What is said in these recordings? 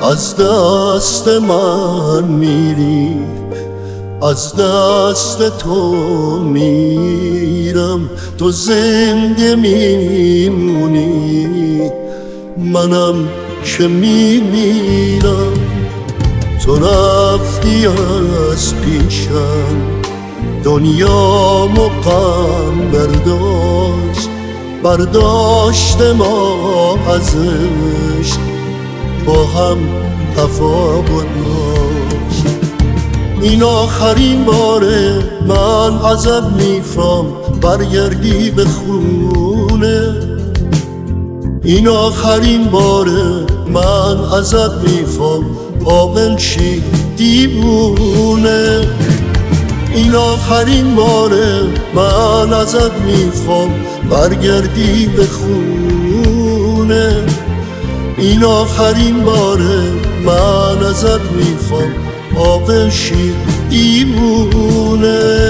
از دست من میری، از دست تو میرم. تو زنده میمونی، منم که میمیرم. تو رفتی از پیشم، دنیامو غم برداشت ما ازش، با هم تفاوت داشت. این آخرین باره من ازت میخوام برگردی به خونه. این آخرین باره من ازت میخوام عاقل شی دیوونه. این آخرین باره من ازت میخوام برگردی به خونه. این آخرین باره من ازت میخوام عاقل شی دیوونه.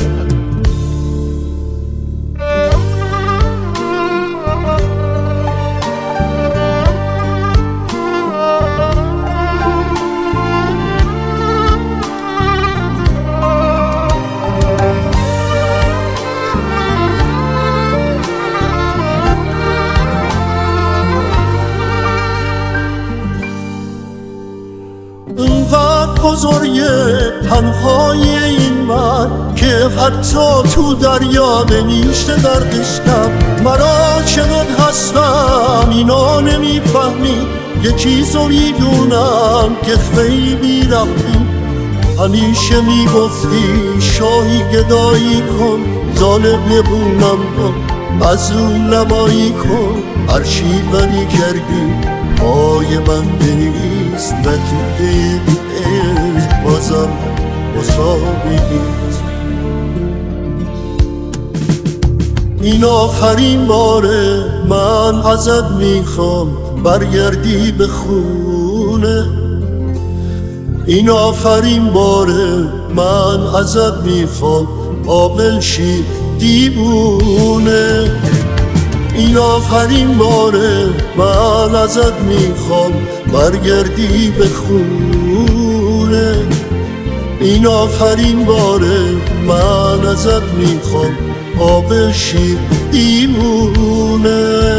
انقدر بزرگه تنهای این من که حتی تو دریا نمیشه دردش کم. مرا چقدر هستم اینا نمیفهمی، یه چیزو میدونم که خیلی رفتی. همیشه میگفتی شاهی گدایی کن، ظالم نبونم کن، از اون نمایی کن. هرچی بری کردی پای من بنویس، نتیجه عشق بازم مساوی نیست. این آخرین باره من ازت میخوام برگردی به خونه. این آخرین باره من ازت میخوام عاقل شی دیوونه. این آخرین باره من ازت میخوام برگردی به خونه. این آخرین باره من ازت میخوام عاقل شی دیوونه.